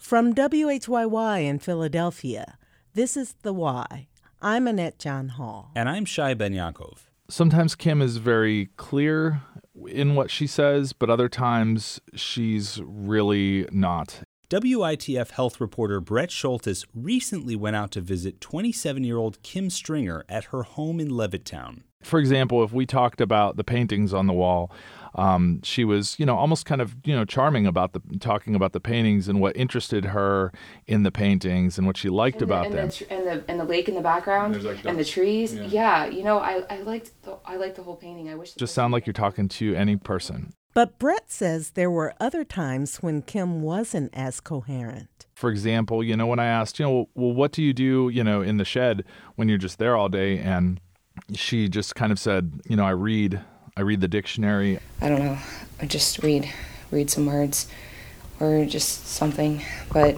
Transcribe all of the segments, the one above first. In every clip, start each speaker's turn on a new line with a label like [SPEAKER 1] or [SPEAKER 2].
[SPEAKER 1] From WHYY in Philadelphia, this is The Why. I'm Annette John Hall.
[SPEAKER 2] And I'm Shai Ben Yaakov.
[SPEAKER 3] Sometimes Kim is very clear in what she says, but other times she's really not.
[SPEAKER 2] WITF health reporter Brett Schultes recently went out to visit 27-year-old Kim Stringer at her home in Levittown.
[SPEAKER 3] For example, if we talked about the paintings on the wall, she was, almost kind of, charming about talking about the paintings and what interested her in the paintings and what she liked about them.
[SPEAKER 4] And the lake in the background and the trees. Yeah, I liked the whole painting. I wish
[SPEAKER 3] just sound like you're talking to any person.
[SPEAKER 1] But Brett says there were other times when Kim wasn't as coherent.
[SPEAKER 3] For example, when I asked, well, what do you do, in the shed when you're just there all day? And she just kind of said, I read the dictionary.
[SPEAKER 4] I don't know. I just read some words or just something. But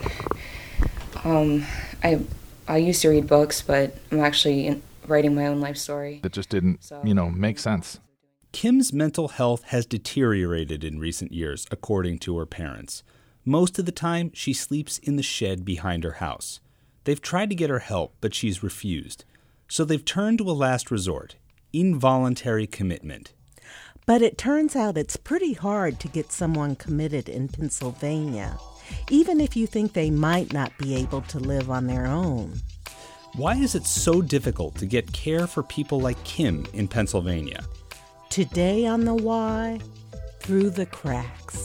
[SPEAKER 4] I used to read books, but I'm actually writing my own life story.
[SPEAKER 3] That just didn't, make sense.
[SPEAKER 2] Kim's mental health has deteriorated in recent years, according to her parents. Most of the time, she sleeps in the shed behind her house. They've tried to get her help, but she's refused. So they've turned to a last resort, involuntary commitment.
[SPEAKER 1] But it turns out it's pretty hard to get someone committed in Pennsylvania, even if you think they might not be able to live on their own.
[SPEAKER 2] Why is it so difficult to get care for people like Kim in Pennsylvania?
[SPEAKER 1] Today on The Why, Through the Cracks.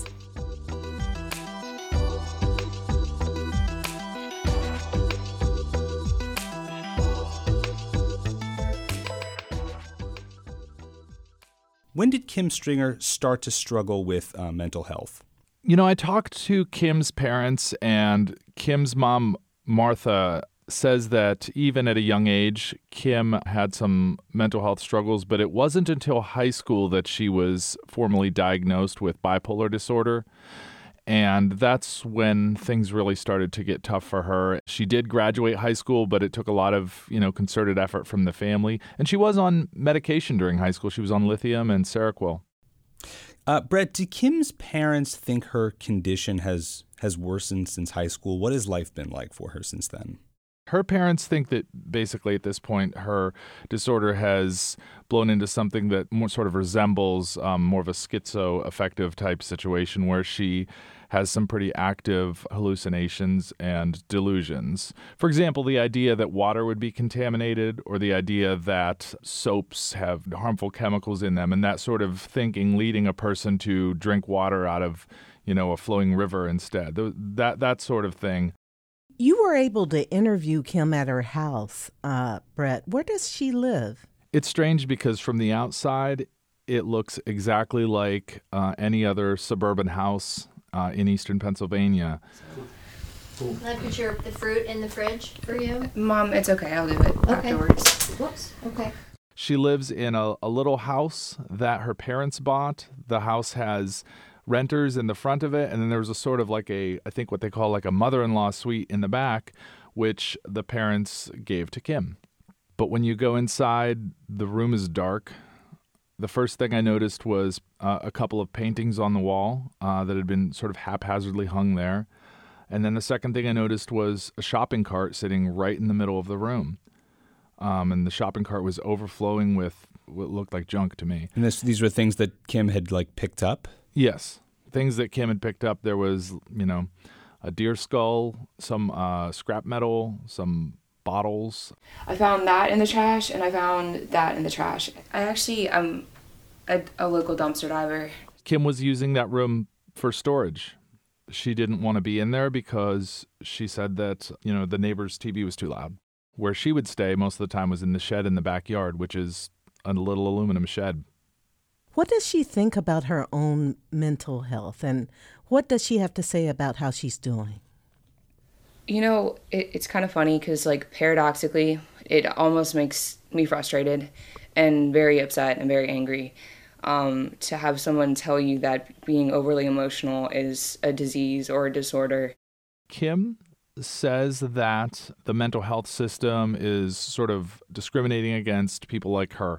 [SPEAKER 2] When did Kim Stringer start to struggle with mental health?
[SPEAKER 3] I talked to Kim's parents, and Kim's mom, Martha, says that even at a young age, Kim had some mental health struggles, but it wasn't until high school that she was formally diagnosed with bipolar disorder. And that's when things really started to get tough for her. She did graduate high school, but it took a lot of, concerted effort from the family. And she was on medication during high school. She was on lithium and Seroquel.
[SPEAKER 2] Brett, do Kim's parents think her condition has worsened since high school? What has life been like for her since then?
[SPEAKER 3] Her parents think that basically at this point her disorder has blown into something that more sort of resembles more of a schizoaffective type situation where she has some pretty active hallucinations and delusions. For example, the idea that water would be contaminated or the idea that soaps have harmful chemicals in them and that sort of thinking leading a person to drink water out of, a flowing river instead. That sort of thing.
[SPEAKER 1] You were able to interview Kim at her house, Brett. Where does she live?
[SPEAKER 3] It's strange because from the outside, it looks exactly like any other suburban house in eastern Pennsylvania.
[SPEAKER 5] Can I put the fruit in the fridge for you?
[SPEAKER 4] Mom, it's okay. I'll do it afterwards.
[SPEAKER 5] Whoops. Okay.
[SPEAKER 3] She lives in a little house that her parents bought. The house has renters in the front of it, and then there was a sort of I think what they call like a mother-in-law suite in the back, which the parents gave to Kim. But when you go inside, the room is dark. The first thing I noticed was a couple of paintings on the wall that had been sort of haphazardly hung there. And then the second thing I noticed was a shopping cart sitting right in the middle of the room. And the shopping cart was overflowing with what looked like junk to me.
[SPEAKER 2] And these were things that Kim had picked up?
[SPEAKER 3] Yes. Things that Kim had picked up. There was, a deer skull, some scrap metal, some bottles.
[SPEAKER 4] I found that in the trash, and I found that in the trash. I actually am a local dumpster diver.
[SPEAKER 3] Kim was using that room for storage. She didn't want to be in there because she said that, the neighbor's TV was too loud. Where she would stay most of the time was in the shed in the backyard, which is a little aluminum shed.
[SPEAKER 1] What does she think about her own mental health, and what does she have to say about how she's doing?
[SPEAKER 4] It's kind of funny because, paradoxically, it almost makes me frustrated and very upset and very angry to have someone tell you that being overly emotional is a disease or a disorder.
[SPEAKER 3] Kim says that the mental health system is sort of discriminating against people like her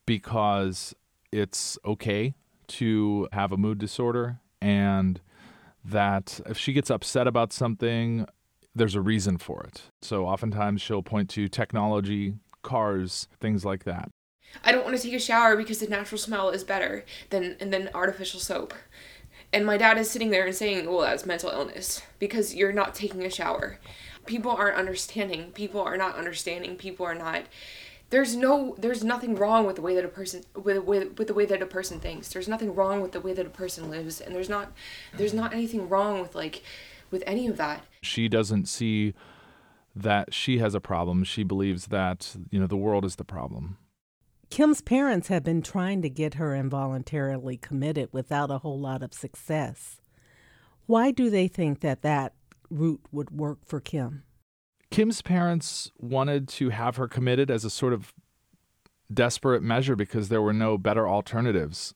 [SPEAKER 3] because it's okay to have a mood disorder and that if she gets upset about something, there's a reason for it. So oftentimes she'll point to technology, cars, things like that.
[SPEAKER 6] I don't want to take a shower because the natural smell is better than artificial soap. And my dad is sitting there and saying, well, that's mental illness because you're not taking a shower. People aren't understanding. People are not understanding. People are not. There's nothing wrong with the way that a person with the way that a person thinks. There's nothing wrong with the way that a person lives, and there's not anything wrong with any of that.
[SPEAKER 3] She doesn't see that she has a problem. She believes that, the world is the problem.
[SPEAKER 1] Kim's parents have been trying to get her involuntarily committed without a whole lot of success. Why do they think that route would work for Kim?
[SPEAKER 3] Kim's parents wanted to have her committed as a sort of desperate measure because there were no better alternatives.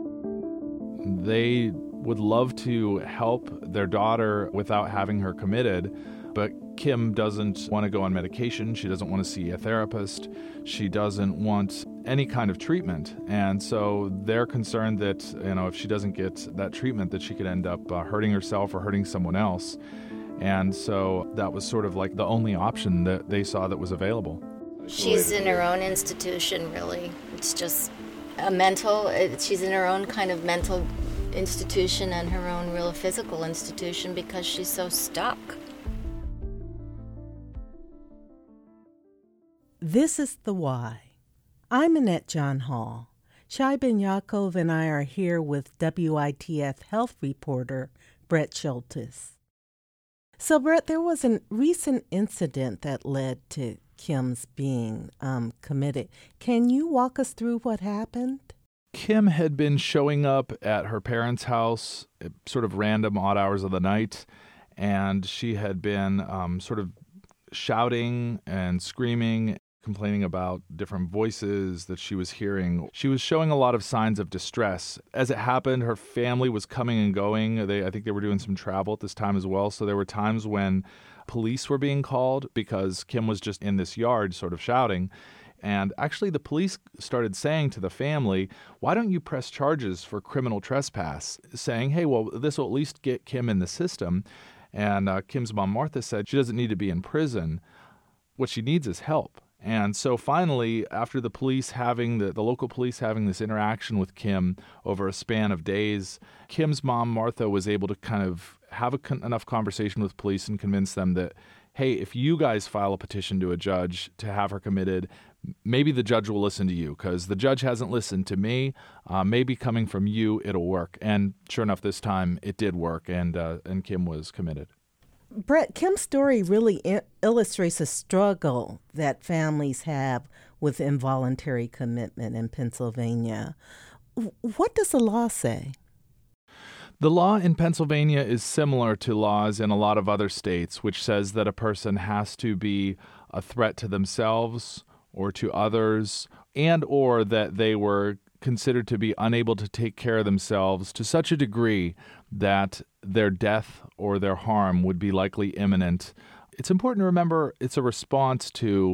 [SPEAKER 3] They would love to help their daughter without having her committed, but Kim doesn't want to go on medication. She doesn't want to see a therapist. She doesn't want any kind of treatment. And so they're concerned that, if she doesn't get that treatment, that she could end up hurting herself or hurting someone else. And so that was sort of like the only option that they saw that was available.
[SPEAKER 7] She's in her own institution, really. It's just she's in her own kind of mental institution and her own real physical institution because she's so stuck.
[SPEAKER 1] This is The Why. I'm Annette John Hall. Shai Ben Yaakov and I are here with WITF health reporter Brett Schultes. So, Brett, there was a recent incident that led to Kim's being committed. Can you walk us through what happened?
[SPEAKER 3] Kim had been showing up at her parents' house at sort of random odd hours of the night, and she had been sort of shouting and screaming, complaining about different voices that she was hearing. She was showing a lot of signs of distress. As it happened, her family was coming and going. I think they were doing some travel at this time as well, so there were times when police were being called because Kim was just in this yard sort of shouting. And actually the police started saying to the family, why don't you press charges for criminal trespass? Saying, hey, well, this will at least get Kim in the system. And Kim's mom, Martha, said she doesn't need to be in prison. What she needs is help. And so finally, after the police having, the local police having this interaction with Kim over a span of days, Kim's mom, Martha, was able to kind of have enough conversation with police and convince them that, hey, if you guys file a petition to a judge to have her committed, maybe the judge will listen to you because the judge hasn't listened to me. Maybe coming from you, it'll work. And sure enough, this time it did work, and Kim was committed.
[SPEAKER 1] Brett, Kim's story really illustrates a struggle that families have with involuntary commitment in Pennsylvania. What does the law say?
[SPEAKER 3] The law in Pennsylvania is similar to laws in a lot of other states, which says that a person has to be a threat to themselves or to others, and or that they were considered to be unable to take care of themselves to such a degree that their death or their harm would be likely imminent. It's important to remember it's a response to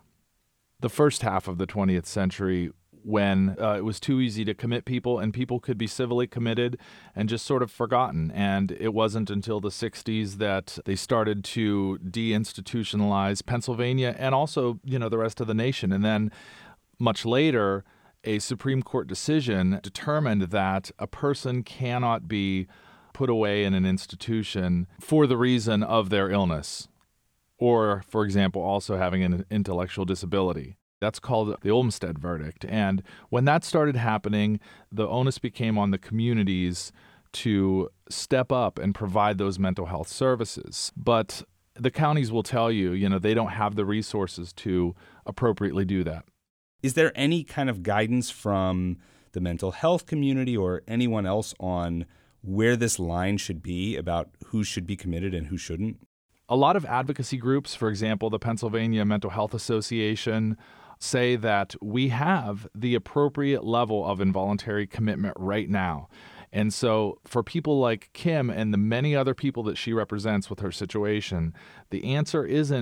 [SPEAKER 3] the first half of the 20th century when it was too easy to commit people and people could be civilly committed and just sort of forgotten. And it wasn't until the 60s that they started to deinstitutionalize Pennsylvania and also, the rest of the nation. And then much later, a Supreme Court decision determined that a person cannot be put away in an institution for the reason of their illness or, for example, also having an intellectual disability. That's called the Olmstead verdict. And when that started happening, the onus became on the communities to step up and provide those mental health services. But the counties will tell you, they don't have the resources to appropriately do that.
[SPEAKER 2] Is there any kind of guidance from the mental health community or anyone else on where this line should be about who should be committed and who shouldn't?
[SPEAKER 3] A lot of advocacy groups, for example, the Pennsylvania Mental Health Association, say that we have the appropriate level of involuntary commitment right now. And so for people like Kim and the many other people that she represents with her situation, the answer isn't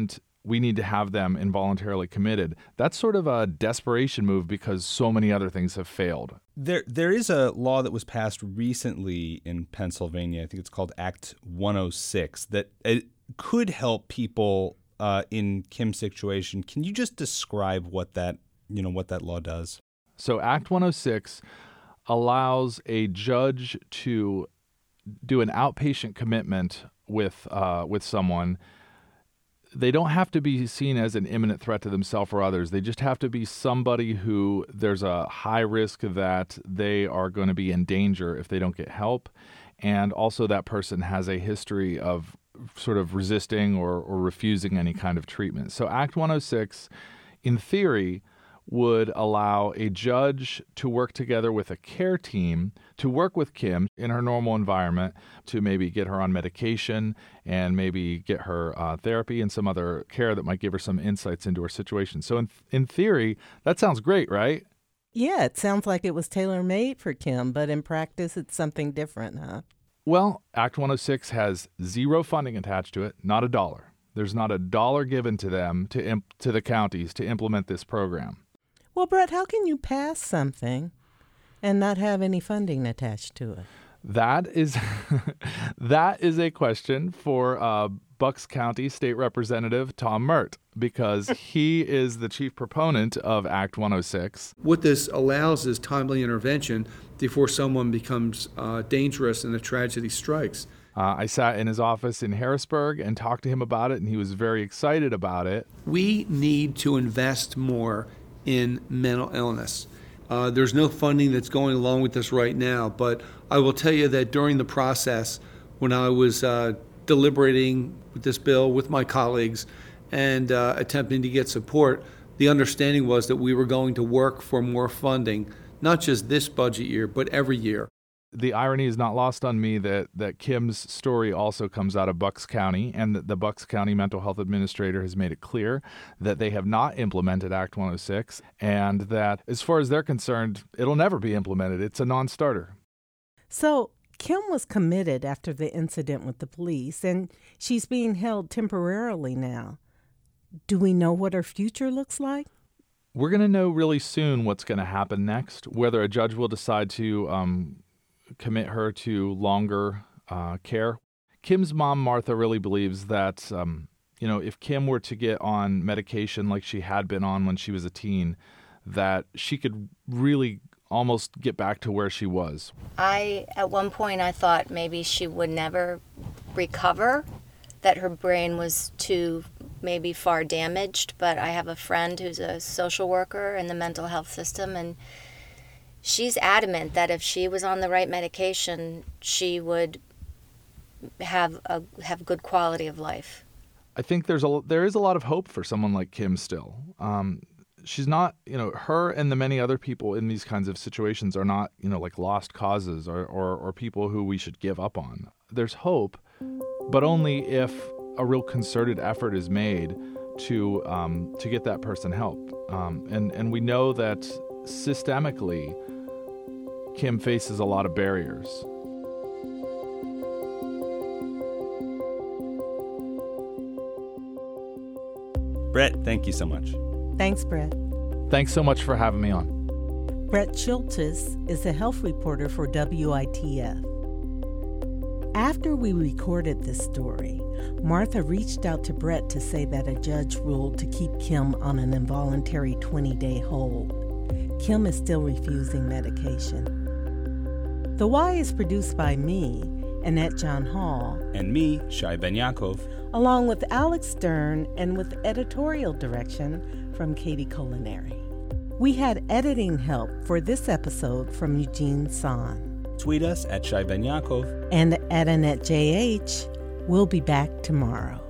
[SPEAKER 3] we need to have them involuntarily committed. That's sort of a desperation move because so many other things have failed.
[SPEAKER 2] There is a law that was passed recently in Pennsylvania. I think it's called Act 106 that it could help people in Kim's situation. Can you just describe what that law does?
[SPEAKER 3] So Act 106 allows a judge to do an outpatient commitment with someone. They don't have to be seen as an imminent threat to themselves or others. They just have to be somebody who there's a high risk that they are going to be in danger if they don't get help. And also that person has a history of sort of resisting or refusing any kind of treatment. So Act 106, in theory, would allow a judge to work together with a care team to work with Kim in her normal environment to maybe get her on medication and maybe get her therapy and some other care that might give her some insights into her situation. So in theory, that sounds great, right?
[SPEAKER 1] Yeah, it sounds like it was tailor-made for Kim, but in practice, it's something different, huh?
[SPEAKER 3] Well, Act 106 has zero funding attached to it, not a dollar. There's not a dollar given to them, to the counties, to implement this program.
[SPEAKER 1] Well, Brett, how can you pass something and not have any funding attached to it?
[SPEAKER 3] That is a question for Bucks County State Representative Tom Mert, because he is the chief proponent of Act 106.
[SPEAKER 8] What this allows is timely intervention before someone becomes dangerous and a tragedy strikes.
[SPEAKER 3] I sat in his office in Harrisburg and talked to him about it, and he was very excited about it.
[SPEAKER 8] We need to invest more in mental illness. There's no funding that's going along with this right now, but I will tell you that during the process, when I was deliberating with this bill with my colleagues and attempting to get support, the understanding was that we were going to work for more funding, not just this budget year, but every year.
[SPEAKER 3] The irony is not lost on me that Kim's story also comes out of Bucks County, and that the Bucks County Mental Health Administrator has made it clear that they have not implemented Act 106, and that as far as they're concerned, it'll never be implemented. It's a non-starter.
[SPEAKER 1] So Kim was committed after the incident with the police, and she's being held temporarily now. Do we know what her future looks like?
[SPEAKER 3] We're going to know really soon what's going to happen next, whether a judge will decide to commit her to longer care. Kim's mom, Martha, really believes that, if Kim were to get on medication like she had been on when she was a teen, that she could really almost get back to where she was.
[SPEAKER 7] At one point, I thought maybe she would never recover, that her brain was too maybe far damaged, but I have a friend who's a social worker in the mental health system, and she's adamant that if she was on the right medication, she would have good quality of life. I
[SPEAKER 3] think there is a lot of hope for someone like Kim still. She's not, her and the many other people in these kinds of situations are not, like lost causes or people who we should give up on. There's hope, but only if a real concerted effort is made to get that person help. And we know that systemically, Kim faces a lot of barriers.
[SPEAKER 2] Brett, thank you so much.
[SPEAKER 1] Thanks, Brett.
[SPEAKER 3] Thanks so much for having me on.
[SPEAKER 1] Brett Schultes is a health reporter for WITF. After we recorded this story, Martha reached out to Brett to say that a judge ruled to keep Kim on an involuntary 20-day hold. Kim is still refusing medication. The Why is produced by me, Annette John Hall.
[SPEAKER 2] And me, Shai Ben Yaakov.
[SPEAKER 1] Along with Alex Stern and with editorial direction from Katie Culinary. We had editing help for this episode from Eugene Son.
[SPEAKER 2] Tweet us at Shai Ben Yaakov.
[SPEAKER 1] And at Annette JH. We'll be back tomorrow.